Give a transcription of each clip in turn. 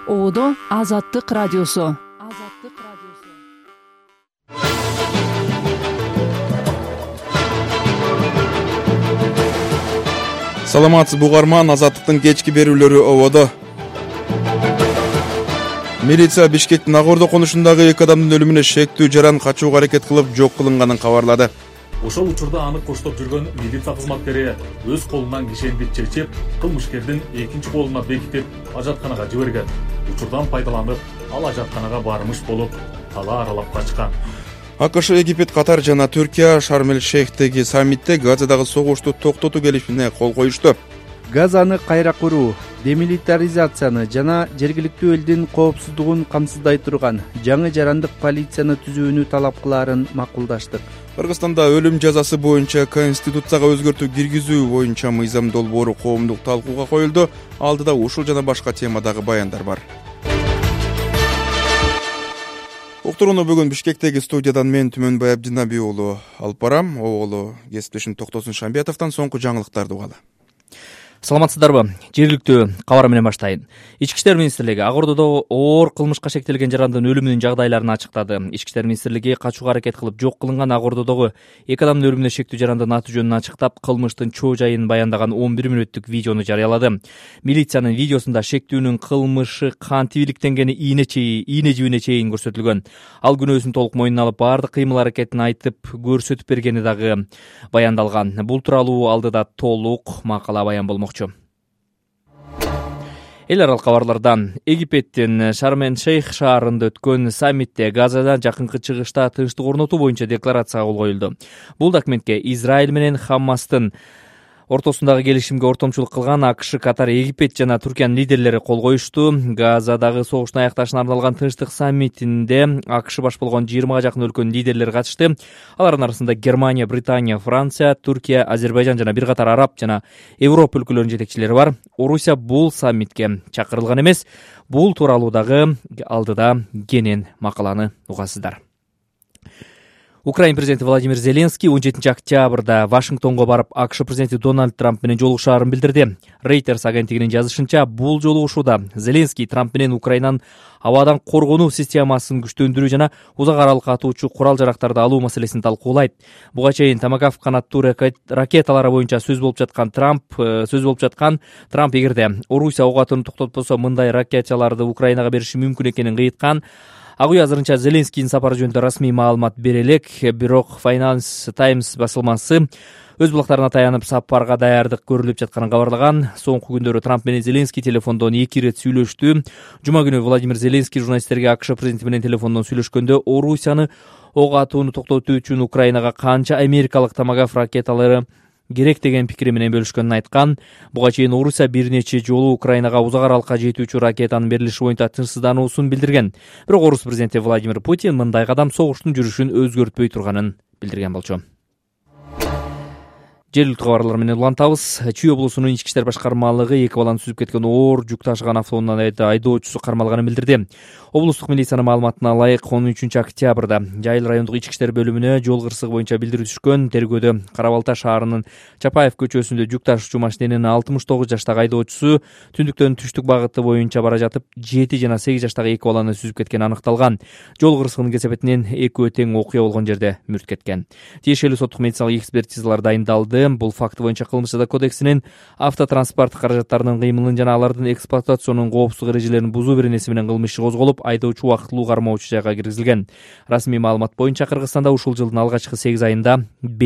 Оодо Азаттык радиосу. Саламатсыз бугарман, Азаттыктын кечки берүүлөрү ободо. Милиция Бишкектин Ак Ордо конушундагы 2 адамдын өлүмүнө шектүү жаран качууга аракет кылып жок кылынганын кабарлады. Ошол учурда аны коштоп жүргөн милиция кызматкери өз колунан кишенди чечип, кылмышкердин экинчи колуна бекитип, ажатканага жиберген. Учурдан пайдаланып, ал ажатканага бармыш болуп, кала аралап качкан. АКШ, Египет, Катар жана Түркия Шарм-эль-Шейхтеги саммитте Газадагы согушту токтотуу келишимине кол коюшту. Газаны кайра куруу, демилитаризацияны жана жергиликтүү элдин коопсуздугун камсыздай турган жаңы жарандык полицияны түзүүнү талап кылаарын макулдаштык. Кыргызстанда өлүм жазасы боюнча конституцияга өзгөртүү киргизүү боюнча мыйзам долбоору коомдук талкууга коюлду. Алдыда ушул жана башка темадагы баяндар бар. Уктурууну бүгүн Бишкектеги студиядан мен Түмөнбай Абдинаби уулу алып барам. Оголу кесиптешим Токтосун Шамбиятовдон соңку жаңылыктарды угалы. Саламатсыздарбы? Жергиликтүү кабар менен баштайын. Ички иштер министрлиги Ак Ордодо оор кылмышка шектелген жарандын өлүмүнүн жагдайларын ачыктады. Ички иштер министрлиги качууга аракет кылып жок кылынган Ак Ордодогу 2 адамдын өлүмүнө шектүү жарандын аты жөнүн ачыктап, кылмыштын чоо жайын баяндаган 11 мүнөттүк видеону жарыялады. Милициянын видеосунда шектүүнүн кылмышы кантип иликтенгени ийне жибине чейин көрсөтүлгөн. Ал күнөөсүн толук мойнуна алып, баардык кыймыл аракетин айтып, көрсөтүп бергени дагы баяндалган. Бул тууралуу алдыда толук макала баян болмок. Эл аралык кабарлардан Египеттин Шарм-эль-Шейх шаарында өткөн саммитте Газада жакынкы чыгышта тынчтык орнотуу боюнча декларацияга кол коюлду. Бул документке Израиль менен Хаммастын ортосундагы келишимге ортомчулук кылган АКШ, Катар, Египет жана Түркиянын лидерлери кол коюшту. Газадагы согуштун аякташына арналган тынчтык саммитинде АКШ баш болгон 20га жакын өлкөнүн лидерлери катышты. Алардын арасында Германия, Британия, Франция, Түркия, Азербайжан жана бир катар араб жана Европа өлкөлөрүнүн жетекчилери бар. Орусия бул саммитке чакырылган эмес. Бул тууралуу дагы алдыда кенен макаланы угасыздар. Украин президенти Владимир Зеленский 17 октябрда Вашингтонго барып, АКШ президенти Дональд Трамп менен жолугушаарын билдирди. Reuters агенттигинин жазышынча, бул жолугушууда Зеленский Трамп менен Украинанын абадан коргонуу системасын күчтөндүрүү жана узак аралык атуучу курал-жарактарды алуу маселесин талкуулайт. Буга чейин Томагавк канаттуу ракеталары боюнча сөз болуп жаткан Трамп эгерде Орусия ок атууну токтотпосо, мындай ракеталарды Украинага бериши мүмкүн экенин кыйыткан. Ак үй азырынча Зеленскийдин сапары жөнүндө расмий маалымат бере элек, бирок Finance Times басылмасы өз булактарына таянып сапарга даярдык көрүлүп жатканын кабарлаган. Соңку күндөрү Трамп менен Зеленский телефондон 2 ирет сүйлөштү. Жума күнү Владимир Зеленский журналисттерге АКШ президенти менен телефондон сүйлөшкөндө Орусияны ок атууну токтотуу үчүн Украинага канча америкалык Томагавк ракеталары керек деген пикири менен бөлүшкөнүн айткан. Буга чейин Орусия бир нече жолу Украинага узак аралыкка жетүүчү ракетанын берилиши боюнча тынчсыздануусун билдирген. Бирок Орус президенти Владимир Путин мындай кадам согуштун жүрүшүн өзгөртпөй турганын билдирген болчу. Жергиликтүү кабарлар менен улантабыз. Чүй облусунун ички иштер башкармалыгы 2 баланы сүзүп кеткен оор жүк ташыган автоунан айдоочусу кармалганын билдирди. Облустук милициянын маалыматына ылайык 13 октябрда Жайыл райондук ички иштер бөлүмүнө жол кырсыгы боюнча билдирүү түшкөн. Тергөөдө Кара Балта шаарынын Чапаев көчөсүндө жүк ташуучу машиненин 69 жаштагы айдоочусу түндүктөн түштүк багыты боюнча бара жатып 7 жана 8 жаштагы 2 баланы сүзүп кеткени аныкталган. Жол кырсыгынын кесепетинен экөө тең окуя болгон жерде мүрт кеткен. Тиешелүү соттук медициналык экспертизалар дайындалды. Бул факт боюнча Кылмыш жаза кодексинин автотранспорт каражаттарынын кыймылын жана алардын эксплуатационун коопсуздук эрежелерин бузуу беренеси менен кылмыш иши козголуп, айдоочу убактылуу кармоочу жайга киргизилген. Расмий маалымат боюнча Кыргызстанда ушул жылдын алгачкы 8 айында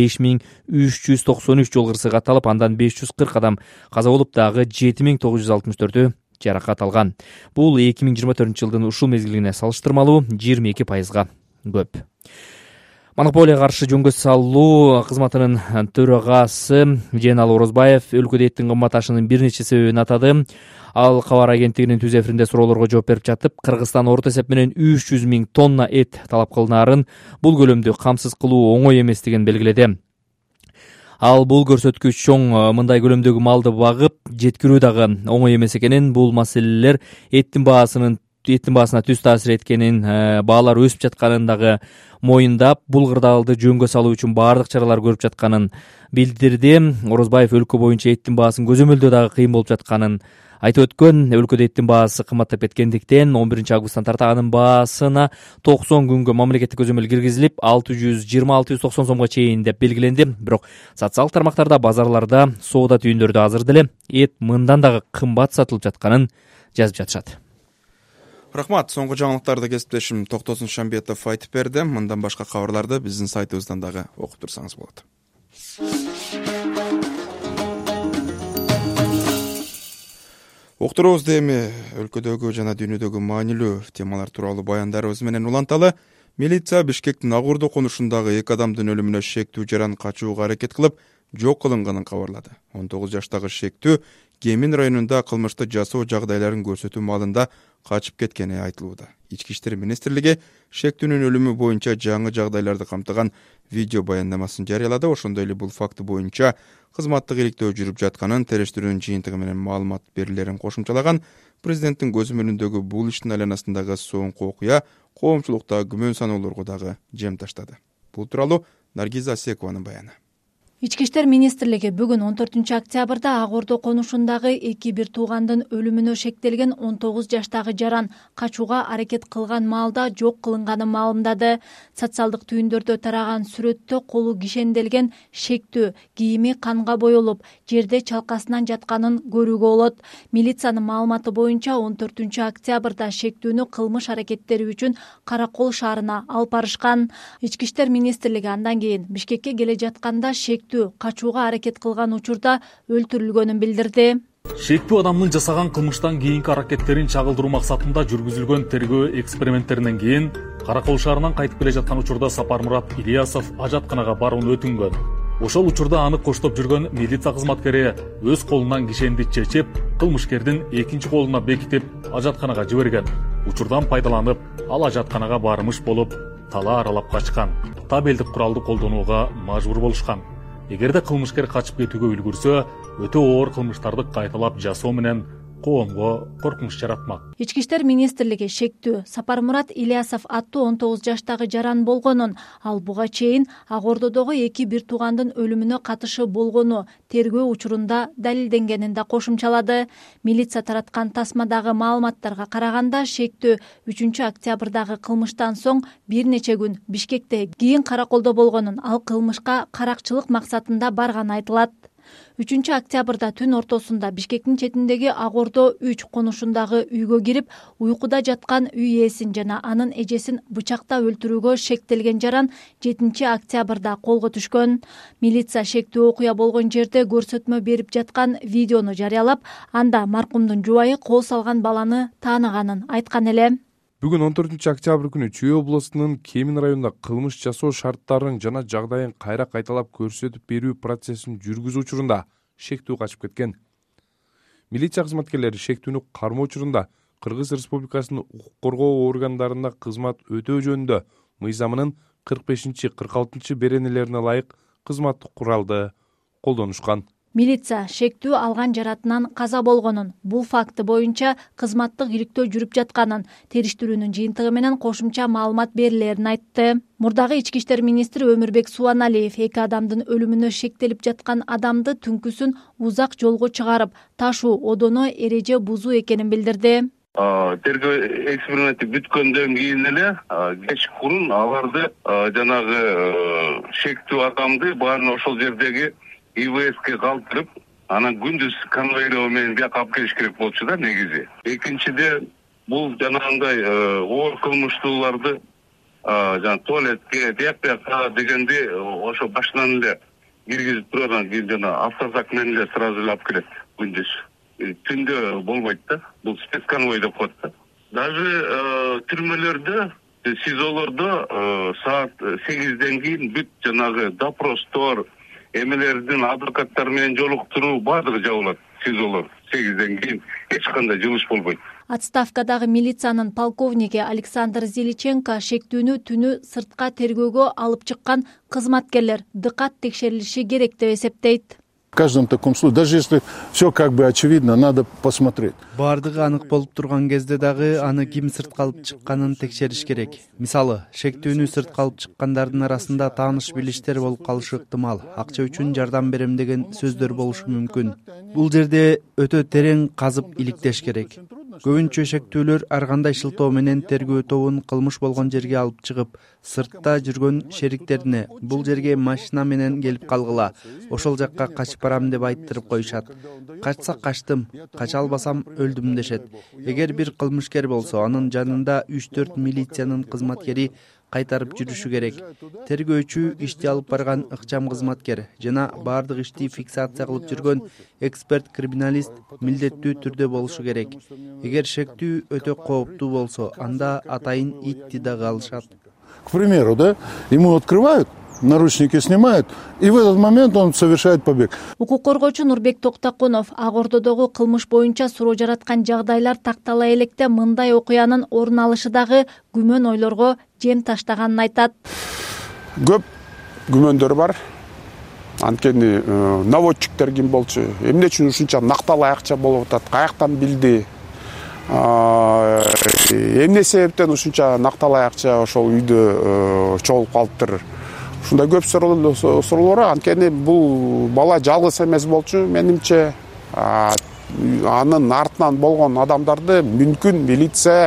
5393 жол кырсыгы катталып, андан 540 адам каза болуп, дагы 7964 жаракат алган. Бул 2024 жылдын ушул мезгилине салыштырмалуу 22%га көп. Монополияга каршы жөнгө салуу кызматынын төрагасы Женал Орозбаев өлкөдө эттин кымбаташынын бир нече себебин атады. Ал кабар агенттигинин түз эфиринде суроолорго жооп берип жатып, Кыргызстан орто эсеп менен 300 000 тонна эт талап кылынаарын, бул көлөмдү камсыз кылуу оңой эместигин белгиледи. Ал бул көрсөткүч чоң мындай көлөмдөгү малды багып жеткирүү дагы оңой эмес экенин, бул маселелер эттин баасынын эттин баасына түз таасир эткенин, баалар өсүп жатканын дагы моюндап, бул кырдаалды жөнгө салуу үчүн баардык чаралар көрүп жатканын билдирди. Орозбаев өлкө боюнча эттин баасын көзөмөлдөө дагы кыйын болуп жатканын айтып өткөн. Өлкөдө эттин баасы кымбаттап кеткендиктен 11 августтан тарта анын баасына 90 күнгө мамлекеттик көзөмөл киргизилип 620-690 сомго чейин деп белгиленди. Бирок социалдык тармактарда, базарларда, соода түйүндөрдө азыр деле эт мындан дагы кымбат сатылып жатканын жазып жатышат. Рахмат. Соңку жаңылыктарды кесиптешим Токтосун Шамбетов айтып берди. Мындан башка кабарларды биздин сайтыбыздан дагы окуп турсаңыз болот. Уктуруубузду эми өлкөдөгү жана дүйнөдөгү маанилүү темалар тууралуу баяндарыбыз менен уланталы. Милиция Бишкектин Агурду конушундагы 2 адамдын өлүмүнө шектүү жаран качууга аракет кылып, жок кылынганын кабарлады. 19 жаштагы шектүү Кемин районунда кылмышты жасоо жагдайларын көрсөтүү маалында качып кеткени айтылууда. Ички иштер министрлиги шектүүнүн өлүмү боюнча жаңы жагдайларды камтыган видео баяндамасын жарыялады. Ошондой эле бул факты боюнча кызматтык иликтөө жүрүп жатканын, териштирүүнүн жыйынтыгы менен маалымат берилерин кошумчалаган. Президенттин көзөмөлүндөгү бул иштин айланасындагы соңку окуя коомчулукта күмөн саноолорго дагы жем таштады. Бул тууралуу Наргиза Асекованын баяны. Ички иштер министрлиги бүгүн 14 октябрда Агордо конушундагы 2 бир туугандын өлүмүнө шектелген 19 жаштагы жаран качууга аракет кылган маалда жок кылынганын маалымдады. Социалдык түйүндөрдө тараган сүрөттө колу кишенделген шектүү кийими канга боелуп, жерде чалкасынан жатканын көрүүгө болот. Милициянын маалыматы боюнча 14 октябрда шектүүнү кылмыш аракеттери үчүн Каракол шаарына алып барышкан. Ички иштер министрлиги андан кийин Бишкекке келе жатканда качууга аракет кылган учурда өлтүрүлгөнүн билдирди. Шектүү адамдын жасаган кылмыштан кийинки аракеттерин чагылдыруу максатында жүргүзүлгөн тергөө эксперименттеринен кийин Каракол шаарынан кайтып келе жаткан учурда Сапармурат Ильясов ажатканага барууну өтүнгөн. Ошол учурда аны коштоп жүргөн милиция кызматкери өз колунан кишенди чечип, кылмышкердин экинчи колуна бекитип ажатканага жиберген. Учурдан пайдаланып, ал ажатканага бармыш болуп, тала аралап качкан. Табелдик куралды колдонууга мажбур болушкан. Эгерде кылмышкер качып кетүүгө үлгүрсө, өтө оор кылмыштарды кайталап жасоо менен коомго коркунуч жаратмак. Ички иштер министрлиги шектүү Сапармурат Ильясов аттуу 19 жаштагы жаран болгонун, ал буга чейин Агордодогу 2 бир туугандын өлүмүнө катышы болгону тергөө учурунда далилденгенин да кошумчалады. Милиция тараткан тасмадагы маалыматтарга караганда, шектүү 3 октябрдагы кылмыштан соң бир нече күн Бишкекте, кийин Караколдо болгонун, ал кылмышка каракчылык максатында барганы айтылат. 3 октябрда түн ортосунда Бишкектин четиндеги Агордо 3 конушундагы үйгө кирип, уйкуда жаткан үй ээсин жана анын эжесин бычактап өлтүрүүгө шектелген жаран 7 октябрда колго түшкөн. Милиция шектүү окуя болгон жерде көрсөтмө берип жаткан видеону жарыялап, анда маркумдун жубайы кол салган баланы тааныганын айткан эле. Бүгүн 14 октябрь күнү Чүй областынын Кемин районунда кылмыш жасоо шарттарын жана жагдайын кайра кайталап көрсөтүп берүү процессин жүргүзүү учурунда шектүү качып кеткен. Милиция кызматкерлери шектүүнү кармоо учурунда Кыргыз Республикасынын укук коргоо органдарында кызмат өтөө жөнүндө мыйзамынын 45-46 беренелерине ылайык кызматтык куралды колдонушкан. Милиция шектүү алган жаратынан каза болгонун, бул факты боюнча кызматтык иликтөө жүрүп жатканын, териштирүүнүн жыйынтыгы менен кошумча маалымат берилерин айтты. Мурдагы ички иштер министри Өмүрбек Субаналиев 2 адамдын өлүмүнө шектелип жаткан адамды түнкүсүн узак жолго чыгарып, ташуу одоно эреже бузуу экенин билдирди. Тергөө эксперименти бүткөндөн кийин эле кечкурун аларды жанагы шектүү адамды баарын ошол жердеги ИВСке калтырып, анан күндүз конвоирлоо менен бияка алып келиш керек болчу да негизи. Экинчиден, бул жанагындай оор кылмыштууларды жана туалетке, тияк-бияка дегенде ошо башынан эле киргизип турган кийин жана автозак менен эле сразу эле алып келет күндүз. Түндө болбойт да. Бул спецконвой деп коет да. Даже түрмөлөрдө, СИЗОлордо саат 8ден кийин бүт жанагы допростор, эмелердин адвокаттар менен жолуктуруу баардыгы жабылат. СИЗОлор 8ден кийин эч кандай жылыш болбойт. Отставкадагы милициянын полковниги Александр Зеличенко шектүүнү түнү сыртка тергөөгө алып чыккан кызматкерлер дыкат текшерилиши керек деп эсептейт. В каждом таком случае, даже если все как бы очевидно, надо посмотреть. Бардыгы анык болуп турган кезде дагы аны ким сыртка алып чыкканын текшериш керек. Мисалы, шектүүнү сыртка алып чыккандардын арасында тааныш билиштер болуп калышы ыктымал, акча үчүн жардам берем деген сөздөр болушу мүмкүн. Бул жерде өтө терең казып иликтеш керек. Көбүнчө шектүүлөр ар кандай шылтоо менен тергөө тобун кылмыш болгон жерге алып чыгып, сыртта жүргөн шериктерине бул жерге машина менен келип калгыла, ошол жакка качып барам деп айттырып коюшат. Качса качтым, кача албасам өлдүм дешет. Эгер бир кылмышкер болсо, анын жанында 3-4 милициянын кызматкери кайтарып жүрүшү керек. Тергөөчү ишти алып барган ыкчам кызматкер жана баардык ишти фиксация кылып жүргөн эксперт криминалист милдеттүү түрдө болушу керек. Эгер шектүү өтө кооптуу болсо, анда атайын итти дагы алышат. К примеру, да, ему открывают, наручники снимают, и в этот момент он совершает побег. Укук коргоочу Нурбек Токтакунов Ак Ордодогу кылмыш боюнча суроо жараткан жагдайлар тактала электе мындай окуянын орун алышы дагы күмөн ойлорго жем таштаганын айтат. Көп күмөндөр бар. Анткени наводчиктер ким болчу, эмне үчүн ушунча накталай акча болуп атат, каяктан билди, эмне себептен ушунча накталай акча ошол үйдө чогулуп калыптыр. Ушундай көп суроолор. Анткени бул бала жалгыз эмес болчу, менимче. Анын артынан болгон адамдарды мүмкүн милиция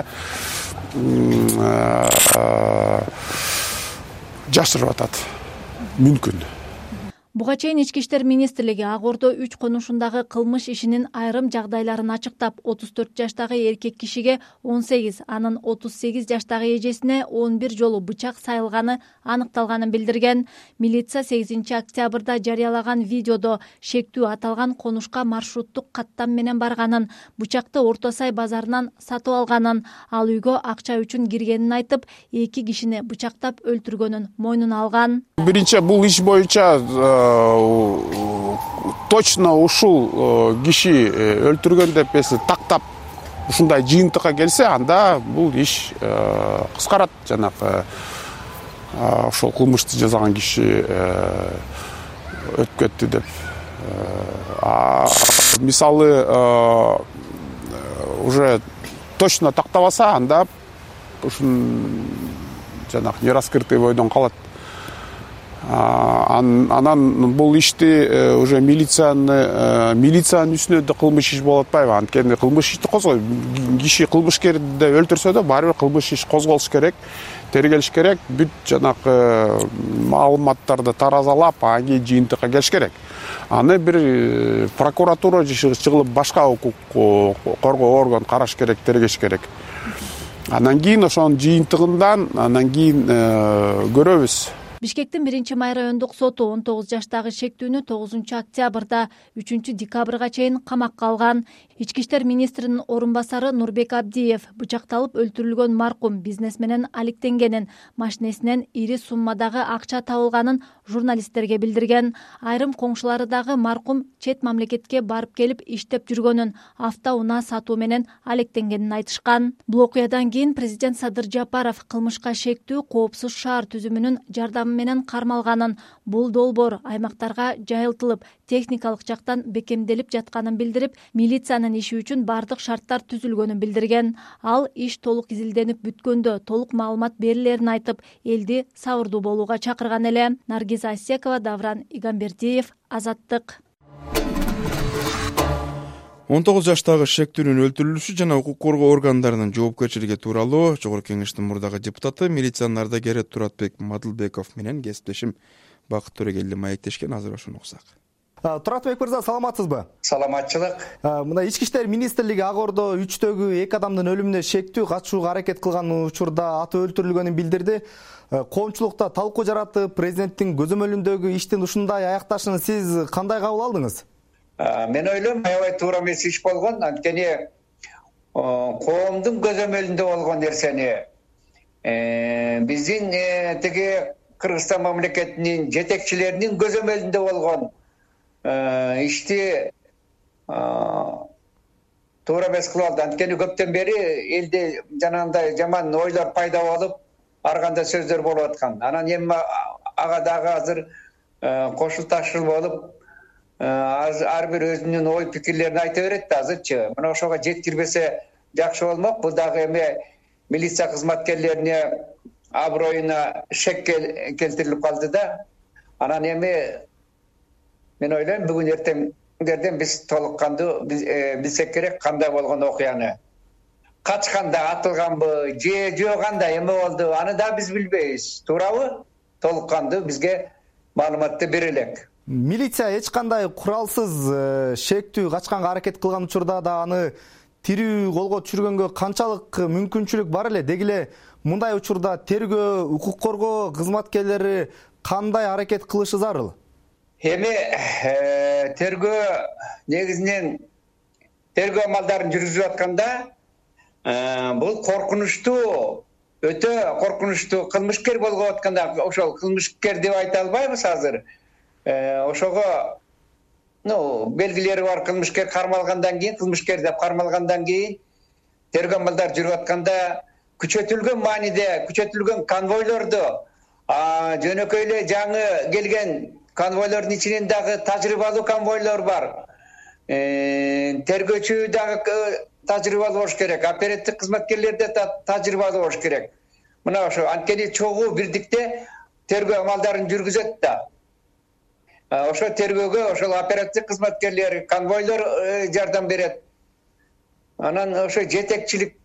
жашырып атат. Мүмкүн. Буга чейин Ички иштер министрлиги Ак Ордо 3 конушундагы кылмыш ишинин айрым жагдайларын ачыктап, 34 жаштагы эркек кишиге 18, анын 38 жаштагы эжесине 11 жолу бычак сайылганы аныкталганын билдирген. Милиция 8 октябрда жарыялаган видеодо шектүү аталган конушка маршруттук каттам менен барганын, бычакты Орто Сай базарынан сатып алганын, ал үйгө акча үчүн киргенин айтып, 2 кишини бычактап өлтүргөнүн мойнуна алган. Биринчи бул иш боюнча точно ушул киши өлтүргөн деп тактап ушундай жыйынтыкка келсе, анда бул иш кыскарат. Жанагы ошол кылмышты жасаган киши өтүп кетти деп. Мисалы уже точно тактабаса, анда ушун жанагы нераскрытый бойдон калат. Анан бул ишти уже милициянын үстүнө да кылмыш иш болуп атпайбы? Анткени кылмыш ишти козгой, киши кылмышкерди өлтүрсө да баары бир кылмыш иш козголуш керек, тергелиш керек, бүт жанагы маалыматтарды таразалап, анан кийин жыйынтыкка келиш керек. Аны бир прокуратура чыгылып башка укук коргоо орган караш керек, тергеш керек. Анан кийин ошонун жыйынтыгынан анан кийин көрөбүз. Бишкектин 1-май райондук соту 19 жаштагы шектүүнү 9 октябрда 3 декабрга чейин камакка алган. Ички иштер министринин орун басары Нурбек Абдиев бычакталып өлтүрүлгөн маркум бизнес менен алектенгенин, машинесинен ири суммадагы акча табылганын журналисттерге билдирген. Айрым коңшулары дагы маркум чет мамлекетке барып келип иштеп жүргөнүн, автоунаа сатуу менен алектенгенин айтышкан. Бул окуядан кийин президент Садыр Жапаров кылмышка шектүү коопсуз шаар түзүмүнүн жардамы менен кармалганын, бул долбоор аймактарга жайылтылып, техникалык жактан бекемделип жатканын билдирип, милициянын иши үчүн бардык шарттар түзүлгөнүн билдирген. Ал иш толук изилденип бүткөндө толук маалымат берилерин айтып, элди сабырдуу болууга чакырган эле. Наргиза Асекова, Давран Игамбердиев, Азаттык. 19 жаштагы шектүүнүн өлтүрүлүшү жана укук коргоо органдарынын жоопкерчилиги тууралуу Жогорку Кеңештин мурдагы депутаты, милициянын ардагери Туратбек Мадылбеков менен кесиптешим Бакыт Төрегелди маектешкен. Азыр ошону уксак. Туратбек мырза, саламатсызбы? Саламатчылык. Мына Ички иштер министрлиги Ак Ордо 3 адамдын өлүмүнө шектүү катышууга аракет кылган учурда аты өлтүрүлгөнүн билдирди. Коомчулукта талкуу жаратып, президенттин көзөмөлүндөгү иштин ушундай аякташын сиз кандай кабыл алдыңыз? Мен ойлойм, аябай туура эмес иш болгон. Анткени коомдун көзөмөлүндө болгон нерсени биздин тиги Кыргызстан мамлекетинин жетекчилеринин көзөмөлүндө болгон ишти туура эмес кылып алды. Анткени көптөн бери элде жанагындай жаман ойлор пайда болуп, ар кандай сөздөр болуп аткан. Анан эми ага дагы азыр кошулташыл болуп, ар бир өзүнүн ой пикирлерин айта берет да азырчы. Мына ошого жеткирбесе жакшы болмок. Бул дагы эми милиция кызматкерлерине аброюна шек келтирилип калды да. Анан эми мен ойлойм бүгүн эртеңдерден биз толук кандуу билсек керек кандай болгон окуяны. Качканда атылганбы же кандай эме болду, аны да биз билбейбиз. Туурабы? Толук кандуу бизге маалыматты бере элек. Милиция эч кандай куралсыз шектүү качканга аракет кылган учурда да аны тирүү колго түшүргөнгө канчалык мүмкүнчүлүк бар эле? Деги эле мындай учурда тергөө, укук коргоо кызматкерлери кандай аракет кылышы зарыл? Эми тергөө негизинен тергөө амалдарын жүргүзүп атканда бул коркунучтуу, өтө коркунучтуу кылмышкер болуп атканда, ошол кылмышкер деп айта албайбыз азыр. Ошого белгилери бар. Кылмышкер кармалгандан кийин, кылмышкер деп кармалгандан кийин тергөө амалдары жүрүп атканда күчөтүлгөн мааниде, күчөтүлгөн конвойлорду, жөнөкөй эле жаңы келген конвойлордун ичинен дагы тажрыйбалуу конвойлор бар. Тергөөчү дагы тажрыйбалуу болуш керек, оперативдик кызматкерлер да тажрыйбалуу болуш керек. Мына ошо анткени чогуу бирдикте тергөө амалдарын жүргүзөт да. Ошо тергөөгө ошол оперативдик кызматкерлер, конвойлор жардам берет. Анан ошо жетекчилик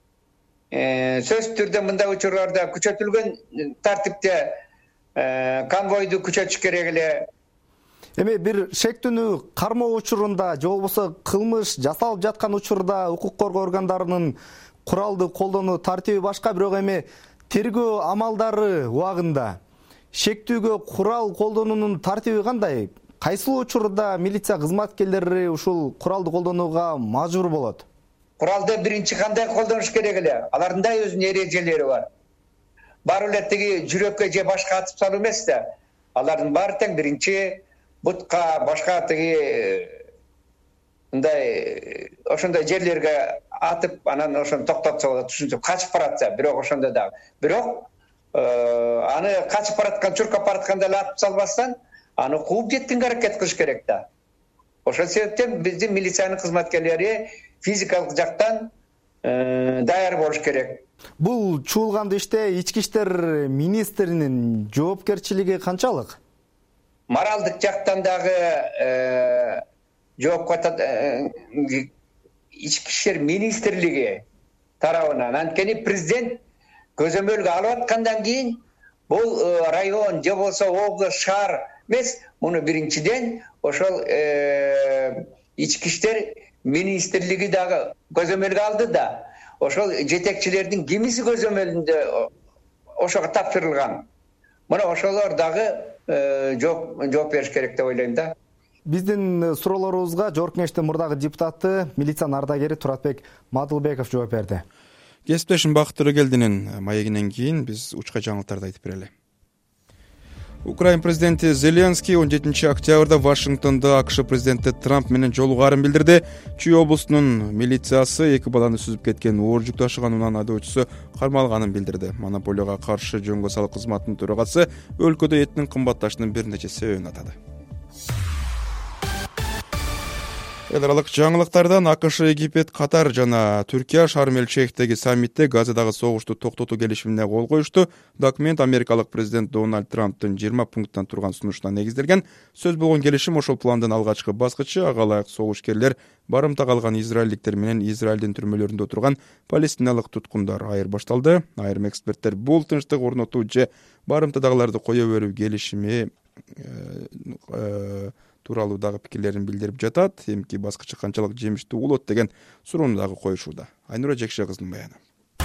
сөзсүз түрдө мындай учурларда күчөтүлгөн тартипте конвойду күчөтүш керек эле. Эми бир шектүүнү кармоо учурунда же болбосо кылмыш жасалып жаткан учурда укук коргоо органдарынын куралды колдонуу тартиби башка, бирок эми тергөө амалдары убагында шектүүгө курал колдонуунун тартиби кандай? Кайсыл учурда милиция кызматкерлери ушул куралды колдонууга мажбур болот? Куралды биринчи кандай колдонуш керек эле? Алардын да өзүнүн эрежелери бар. Баары эле тиги жүрөккө же башка атып салуу эмес да. Алардын баары тең биринчи бутка, башка тиги мындай ошондой жерлерге атып, анан ошону токтотсо болот, ушинтип качып баратса, бирок ошондо дагы. Бирок аны качып бараткан, чуркап баратканда эле атып салбастан, аны кууп жеткенге аракет кылыш керек да. Ошол себептен биздин милициянын кызматкерлери физикалык жактан даяр болуш керек. Бул чуулган иште ички иштер министринин жоопкерчилиги канчалык? Моралдык жактан дагы жоопко ички иштер министрлиги тарабынан. Анткени президент көзөмөлгө алып аткандан кийин бул район же болсо область, шаар эмес, муну биринчиден ошол ички иштер министрлиги дагы көзөмөлгө алды да. Ошол жетекчилердин кимиси көзөмөлүндө ошого тапшырылган. Мына ошолор дагы жооп бериш керек деп ойлойм да. Биздин суроолорубузга Жогорку Кеңештин мурдагы депутаты, милициянын ардагери Туратбек Мадылбеков жооп берди. Кесиптешим Бакыт Төрөгелдинин маегинен кийин биз учка жаңылыктарды айтып берели. Украин президенти Зеленский 17 октябрда Вашингтонда АКШ президенти Трамп менен жолугарын билдирди. Чүй облусунун милициясы 2 баланы сүзүп кеткен оор жүк ташыган унан айдоочусу кармалганын билдирди. Монополияга каршы жөнгө салык кызматынын төрагасы өлкөдө этинин кымбатташынын бир нече себебин атады. Эл аралык жаңылыктардан АКШ, Египет, Катар жана Түркия Шарм-эль-Шейхтеги саммитте Газадагы согушту токтотуу келишимине кол коюшту. Документ америкалык президент Дональд Трамптын 20 пункттан турган сунушуна негизделген. Сөз болгон келишим ошол пландын алгачкы баскычы. Ага ылайык согушкерлер барымтага алган израилдиктер менен Израилдин түрмөлөрүндө турган палестиналык туткундар айырбашталды. Айрым эксперттер бул тынчтык орнотуу же барымтадагыларды кое берүү келишими тууралуу дагы пикирлерин билдирип жатат. Эмки баскычы канчалык жемиштүү болот деген суроону дагы коюшууда. Айнура Жекше кызынын баяны.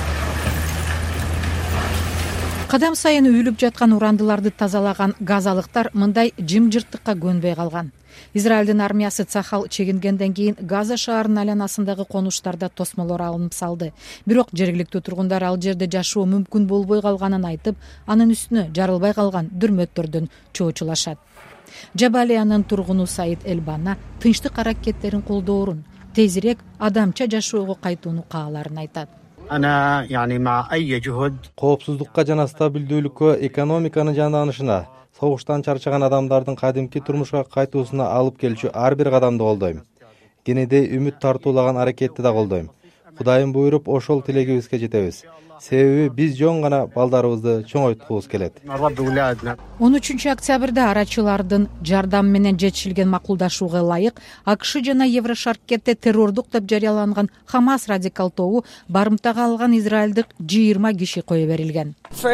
Кадам сайын үйүлүп жаткан урандыларды тазалаган газалыктар мындай жымжырттыкка көнбөй калган. Израилдин армиясы Цахал чегингенден кийин Газа шаарынын айланасындагы конуштарда тосмолор алынып салды. Бирок жергиликтүү тургундар ал жерде жашоо мүмкүн болбой калганын айтып, анын үстүнө жарылбай калган дүрмөттөрдөн чоочулашат. Жабалиянын тургуну Саид Элбана тынчтык аракеттерин колдоорун, тезирээк адамча жашоого кайтууну кааларын айтат. Коопсуздукка жана стабилдүүлүккө, экономиканын жанданышына, согуштан чарчаган адамдардын кадимки турмушка кайтуусуна алып келчү ар бир кадамды колдойм. Кенеде үмүт тартуулаган аракетти да колдойм. Кудайым буйруп ошол тилегибизге жетебиз. Себеби биз жөн гана балдарыбызды чоңойткубуз келет. 13 октябрда арачылардын жардамы менен жетишилген макулдашууга ылайык АКШ жана Еврошаркетте террордук деп жарыяланган Хамас радикал тобу барымтага алган израилдик 20 киши кое берилген.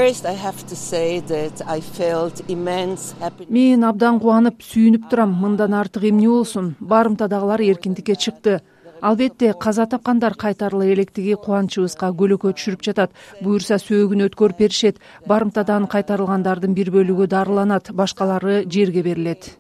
Мен абдан кубанып, сүйүнүп турам. Мындан артык эмне болсун? Барымтадагылар эркиндикке чыкты. Албетте каза тапкандар кайтарыла электиги кубанычыбызга көлөкө түшүрүп жатат. Буюрса сөөгүн өткөрүп беришет. Барымтадан кайтарылгандардын бир бөлүгү дарыланат, башкалары жерге берилет.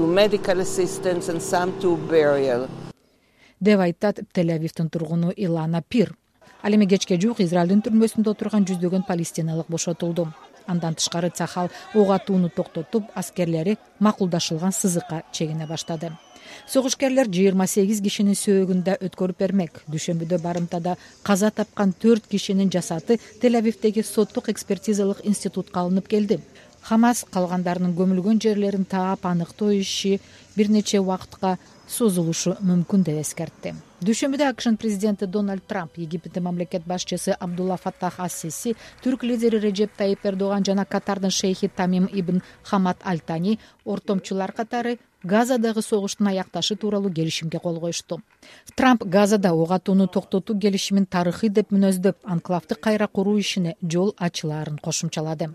Деп айтат Тель-Авивдин тургуну Илана Пир. Ал эми кечке жуук Израилдин түрмөсүндө отурган жүздөгөн палестиналык бошотулду. Андан тышкары Цахал ок атууну токтотуп, аскерлери макулдашылган сызыкка чегине баштады. Согушкерлер 28 кишинин сөөгүндө өткөрүп бермек. Дүшөмбүдө барымтада каза тапкан 4 кишинин жасаты Тель-Авивдеги соттук экспертизалык институтка алынып келди. Хамас калгандарынын көмүлгөн жерлерин таап аныктоо иши бир нече убакытка созулушу мүмкүн деп эскертти. Дүшөмбүдө АКШнын президенти Дональд Трамп, Египтин мамлекет башчысы Абдулла Фаттах ас-Сиси, түрк лидери Режеп Тайип Эрдоган жана Катардын шейхи Тамим ибн Хамад Аль-Тани ортомчулар катары Газадагы согуштун аякташы тууралуу келишимге кол коюшту. Трамп Газада ок атууну токтотуу келишимин тарыхый деп мүнөздөп, анклавды кайра куруу ишине жол ачылаарын кошумчалады.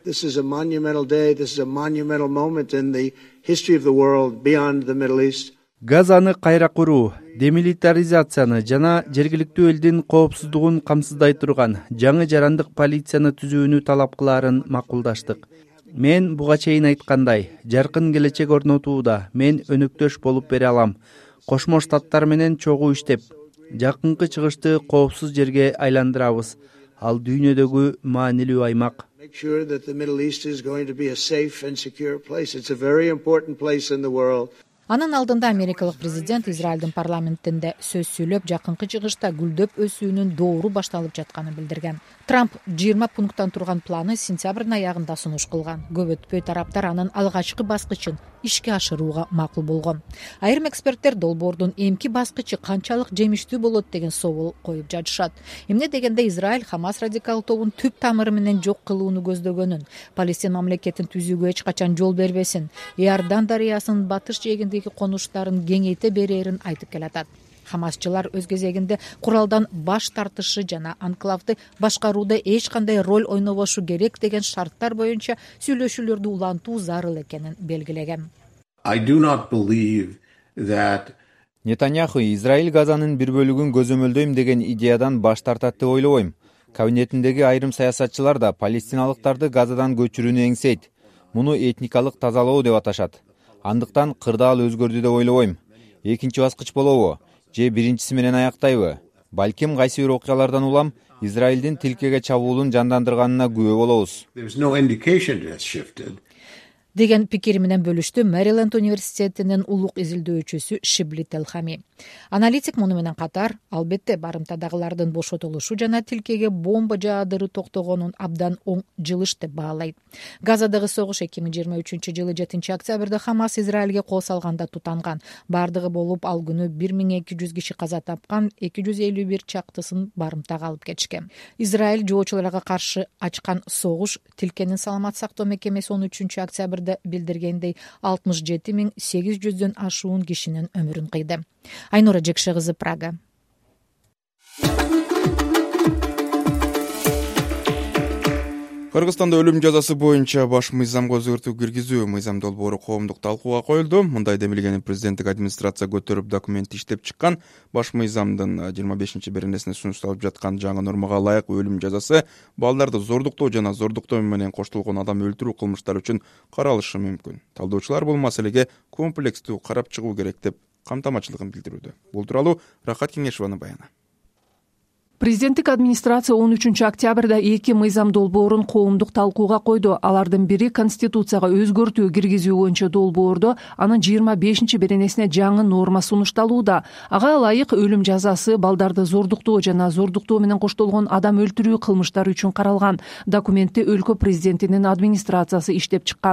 Газаны кайра куруу, демилитаризацияны жана жергиликтүү элдин коопсуздугун камсыздай турган жаңы жарандык полицияны түзүүнү талап кылаарын макулдаштык. Мен буга чейин айткандай, жаркын келечек орнотууда мен өнөктөш болуп бере алам. Кошмо Штаттар менен чогуу иштеп, жакынкы чыгышты коопсуз жерге айландырабыз. Ал дүйнөдөгү маанилүү аймак. Анын алдында америкалык президент Израилдин парламентинде сөз сүйлөп, жакынкы чыгышта гүлдөп өсүүнүн доору башталып жатканын билдирген. Трамп 20 пункттан турган планы сентябрдын аягында сунуш кылган. Көп өтпөй тараптар анын алгачкы баскычын ишке ашырууга макул болгон. Айрым эксперттер долбоордун эмки баскычы канчалык жемиштүү болот деген соол коюп жатышат. Эмне дегенде Израиль Хамас радикал тобун түп тамыры менен жок кылууну көздөгөнүн, Палестин мамлекетин түзүүгө эч качан жол бербесин, Иордан дарыясынын батыш жээгиндеги конуштарын кеңейте берерин айтып келатат. Хамасчылар өз кезегинде куралдан баш тартышы жана анклавды башкарууда эч кандай роль ойнобошу керек деген шарттар боюнча сүйлөшүүлөрдү улантуу зарыл экенин белгилеген. Нетаньяху Израиль Газанын бир бөлүгүн көзөмөлдөйм деген идеядан баш тартат деп ойлобойм. Кабинетиндеги айрым саясатчылар да палестиналыктарды Газадан көчүрүүнү эңсейт. Муну этникалык тазалоо деп аташат. Андыктан кырдаал өзгөрдү деп ойлобойм. Экинчи баскыч болобу же биринчиси менен аяктайбы? Балким кайсы бир окуялардан улам Израилдин тилкеге чабуулун жандандырганына күбө болобуз. Деген пикири менен бөлүштү Мэриленд университетинин улук изилдөөчүсү Шибли Телхами. Аналитик муну менен катар, албетте барымтадагылардын бошотулушу жана тилкеге бомба жаадыры токтогонун абдан оң жылыш деп баалайт. Газадагы согуш 2023 жылы 7 октябрда Хамас Израилге кол салганда тутанган. Бардыгы болуп ал күнү 1200 киши каза тапкан, 251 чактысын барымтага алып кетишкен. Израиль жоочуларга каршы ачкан согуш тилкенин саламат сактоо мекемеси 13 октябрда билдиргендей 67.800дөн ашуун кишинин өмүрүн кыйды. Айнура Жекше кызы, Прага. Кыргызстанда өлүм жазасы боюнча баш мыйзамга өзгөртүү киргизүү мыйзам долбоору коомдук талкууга коюлду. Мындай демилгени президенттик администрация көтөрүп документ иштеп чыккан. Баш мыйзамдын 25-беренесине сунушталып жаткан жаңы нормага ылайык өлүм жазасы балдарды зордуктоо жана зордуктоо менен коштолгон адам өлтүрүү кылмыштары үчүн каралышы мүмкүн. Талдоочулар бул маселеге комплекстүү карап чыгуу керек деп камтамачылыгын билдирүүдө. Бул тууралуу Рахат Кеңешованын баяны. Президенттик администрация 13 октябрда 2 мыйзам долбоорун коомдук талкууга койду. Алардын бири Конституцияга өзгөртүү киргизүү боюнча долбоордо анын 25-беренесине жаңы норма сунушталууда. Ага ылайык өлүм жазасы балдарды зордуктоо жана зордуктоо менен коштолгон адам өлтүрүү кылмыштары үчүн каралган. Документти өлкө президентинин администрациясы иштеп чыккан.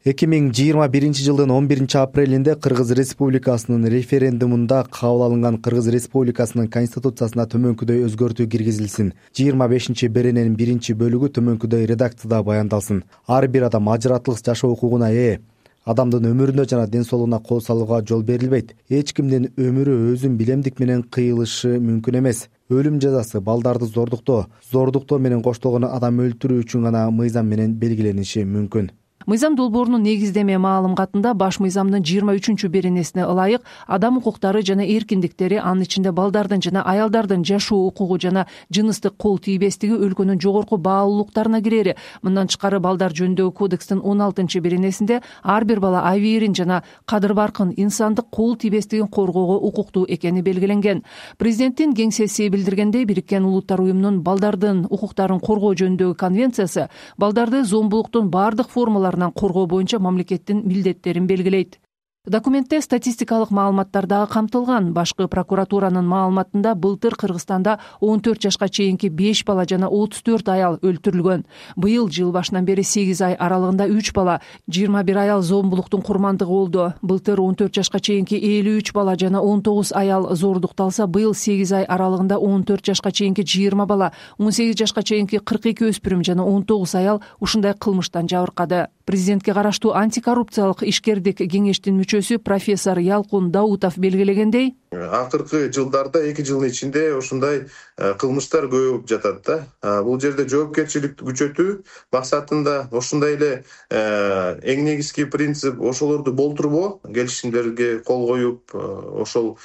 2021 жылдын 11 апрелинде Кыргыз Республикасынын референдумунда кабыл алынган Кыргыз Республикасынын конституциясына төмөнкүдөй өзгөртүү киргизилсин. 25-берененин 1-бөлүгү төмөнкүдөй редакцияда баяндалсын. Ар бир адам ажыратылык жашоо укугуна ээ. Адамдын өмүрүнө жана ден соолугуна кол салууга жол берилбейт. Эч кимдин өмүрү өзүн билемдик менен кыйылышы мүмкүн эмес. Өлүм жазасы балдарды зордуктоо менен коштолгон адам өлтүрүү үчүн гана мыйзам менен белгилениши мүмкүн. Мыйзам долбоорунун негиздеме маалыматында баш мыйзамдын 23-беренесине ылайык адам укуктары жана эркиндиктери, анын ичинде балдардын жана аялдардын жашоо укугу жана жыныстык кол тийбестиги өлкөнүн жогорку баалуулуктарына кирери. Мындан тышкары балдар жөнүндөгү кодекстин 16-беренесинде ар бир бала абийирин жана кадыр баркын, инсандык кол тийбестигин коргоого укуктуу экени белгиленген. Президенттин кеңсеси билдиргендей, Бириккен Улуттар уюмунун балдардын укуктарын коргоо жөнүндөгү конвенциясы балдарды зомбулуктун бардык формаларынан коргоо боюнча мамлекеттин милдеттерин белгилейт. Документте статистикалык маалыматтар дагы камтылган. Башкы прокуратуранын маалыматында былтыр Кыргызстанда 14 жашка чейинки 5 бала жана 34 аял өлтүрүлгөн. Быйыл жыл башынан бери 8 ай аралыгында 3 бала, 21 аял зомбулуктун курмандыгы болду. Былтыр 14 жашка чейинки 53 бала жана 19 аял зордукталса, быйыл 8 ай аралыгында 14 жашка чейинки 20 бала, 18 жашка чейинки 42 өспүрүм жана 19 аял ушундай кылмыштан жабыркады. Президентке караштуу антикоррупциялык ишкердик кеңештин мүчөсү профессор Ялкун Даутов белгилегендей, акыркы жылдарда 2 жылдын ичинде ушундай кылмыштар көбөйүп жатат да. Бул жерде жоопкерчиликти күчөтүү максатында ушундай эле эң негизги принцип ошолорду болтурбоо, келишимдерге кол коюп, ошол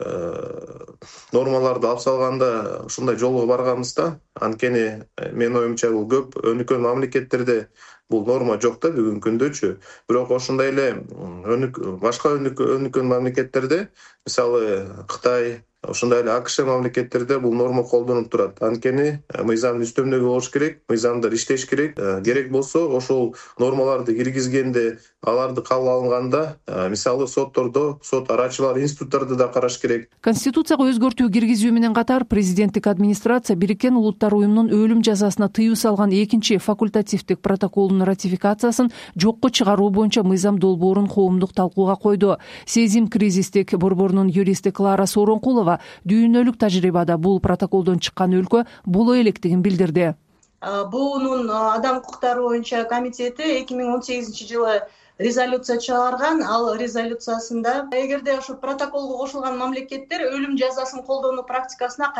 нормаларды алып салганда ушундай жолго барганбыз да. Анткени менин оюмча бул көп өнүккөн мамлекеттерде бул норма жок да бүгүнкү күндөчү. Бирок ошондой эле башка өнүккөн мамлекеттерде, мисалы Кытай, ошондой эле АКШ мамлекеттерде бул норма колдонулуп турат. Анткени мыйзамдын үстөмдөгү болуш керек, мыйзамдар иштеш керек. Керек болсо ошол нормаларды киргизгенде, аларды кабыл алынганда, мисалы соттордо, сот арачылар институттарды да караш керек. Конституцияга өзгөртүү киргизүү менен катар президенттик администрация Бириккен Улуттар уюмунун өлүм жазасына тыюу салган 2-факультативдик протоколдун ратификациясын жокко чыгаруу боюнча мыйзам долбоорун коомдук талкууга койду. Сезим кризистик борборунун юристи Клара Сооронкулова дүйнөлүк тажрыйбада бул протоколдон чыккан өлкө боло электигин билдирди. Буунун адам укуктары боюнча комитети 2018-жылы резолюция чыгарган. Ал резолюциясында эгерде ошо протоколго кошулган мамлекеттер өлүм жазасын колдонуу практикасына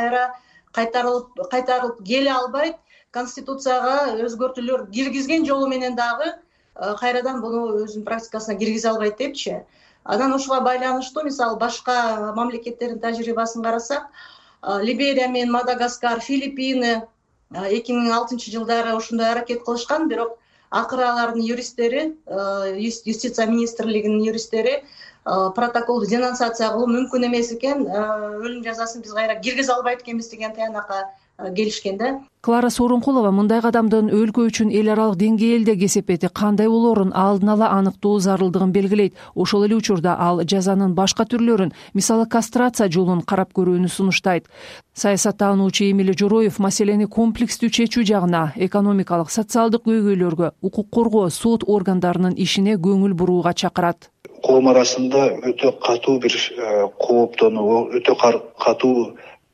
кайтарылып келе албайт, конституцияга өзгөртүүлөр киргизген жолу менен дагы кайрадан буну өзүнүн практикасына киргизе албайт депчи. Анан ошого байланыштуу мисалы башка мамлекеттердин тажрыйбасын карасак, Либерия менен Мадагаскар, Филиппины 2006-жылдары ушундай аракет кылышкан, бирок акыры алардын юристтери, юстиция министрлигинин юристтери протоколду денонсация кылуу мүмкүн эмес экен, өлүм жазасын биз кайра киргизе албайт экенбиз деген таянакка келишкен да. Клара Сооронкулова мындай кадамдын өлкө үчүн эл аралык деңгээлде кесепети кандай болоорун алдын ала аныктоо зарылдыгын белгилейт. Ошол эле учурда ал жазанын башка түрлөрүн, мисалы кастрация жолун карап көрүүнү сунуштайт. Саясаттануучу Эмиль Жороев маселени комплекстүү чечүү жагына, экономикалык, социалдык көйгөйлөргө, укук коргоо, сот органдарынын ишине көңүл бурууга чакырат. Коом арасында өтө катуу бир кооптонуу, өтө катуу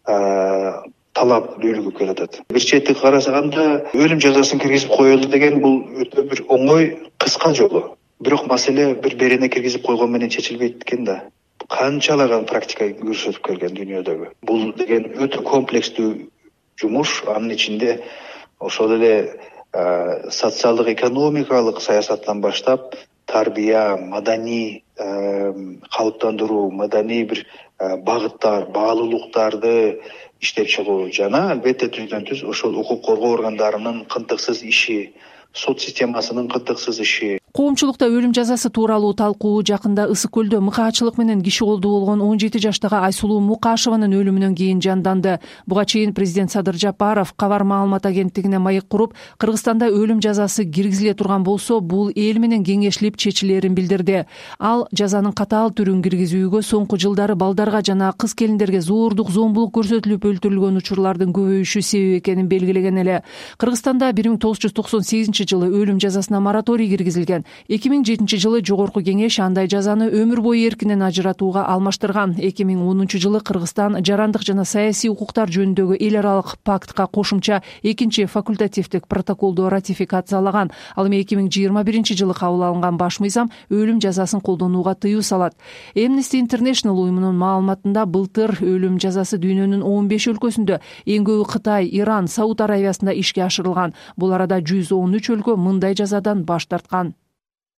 талап үйлүгүп келатат. Бир четти карасаганда өлүм жазасын киргизип коелу деген бул өтө бир оңой, кыска жолу. Бирок маселе бир берене киргизип койгон менен чечилбейт экен да. Канчалаган практика көрсөтүп келген дүйнөдөгү. Бул деген өтө комплекстүү жумуш, анын ичинде ошол эле социалдык, экономикалык саясаттан баштап тарбия, маданий калыптандыруу, маданий бир багыттар, баалуулуктарды иштеп чыгуу жана албетте түздөн түз ошол укук коргоо органдарынын кынтыксыз иши, сот системасынын кынтыксыз иши. Коомчулукта өлүм жазасы тууралуу талкуу жакында Ысык көлдө мыкаачылык менен киши колдуу болгон 17 жаштагы Айсулуу Мукашеванын өлүмүнөн кийин жанданды. Буга чейин президент Садыр Жапаров Кабар маалымат агенттигине маек куруп, Кыргызстанда өлүм жазасы киргизиле турган болсо, бул эл менен кеңешилип чечилерин билдирди. Ал жазанын катаал түрүн киргизүүгө соңку жылдары балдарга жана кыз келиндерге зордук, зомбулук көрсөтүлүп өлтүрүлгөн учурлардын көбөйүшү себеп экенин белгилеген эле. Кыргызстанда 1998-жылы өлүм жазасына мораторий киргизилген. берген. 2007 жылы Жогорку Кеңеш андай жазаны өмүр бою эркинен ажыратууга алмаштырган. 2010 жылы Кыргызстан жарандык жана саясий укуктар жөнүндөгү эл аралык пактка кошумча экинчи факультативдик протоколду ратификациялаган. Ал эми 2021 жылы кабыл алынган баш мыйзам өлүм жазасын колдонууга тыюу салат. Amnesty International уюмунун маалыматында былтыр өлүм жазасы дүйнөнүн 15 өлкөсүндө, эң көбү Кытай, Иран, Сауд Аравиясында ишке ашырылган. Бул арада 113 өлкө мындай жазадан баш тарткан.